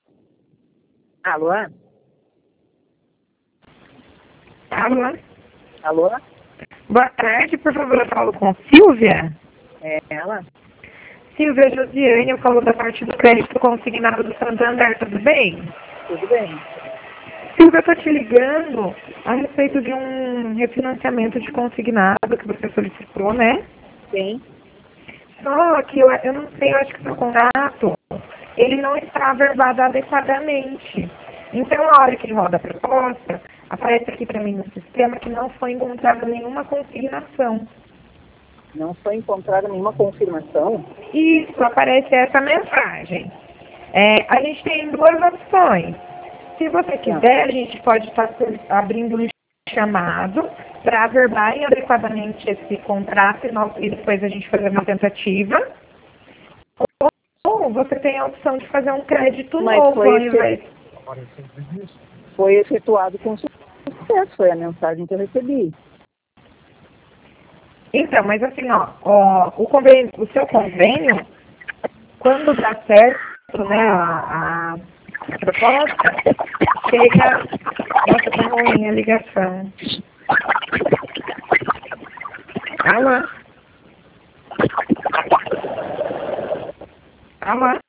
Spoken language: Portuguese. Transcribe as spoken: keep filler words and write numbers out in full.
Alô? Alô? Alô? Boa tarde, por favor, eu falo com Silvia. É ela? Silvia Josiane, eu falo da parte do crédito consignado do Santander, tudo bem? Tudo bem? Silvia, eu tô te ligando a respeito de um refinanciamento de consignado que você solicitou, né? Sim. Só que eu, eu não sei, eu acho que o seu contrato, ele não está averbado adequadamente. Então, na hora que roda a proposta, aparece aqui para mim no sistema que não foi encontrada nenhuma consignação. Não foi encontrada nenhuma confirmação? Isso, aparece essa mensagem. É, a gente tem duas opções. Se você Não. quiser, a gente pode estar abrindo um chamado para averbar adequadamente esse contrato e, nós, e depois a gente fazer uma tentativa. Ou você tem a opção de fazer um crédito Mas novo foi, ao efe... invés. foi efetuado com sucesso, foi a mensagem que eu recebi. Então, mas assim, ó, ó o, convênio, o seu convênio, quando dá certo, né, a, a proposta, chega. Nossa, tá ruim a ligação. Alô? Alô?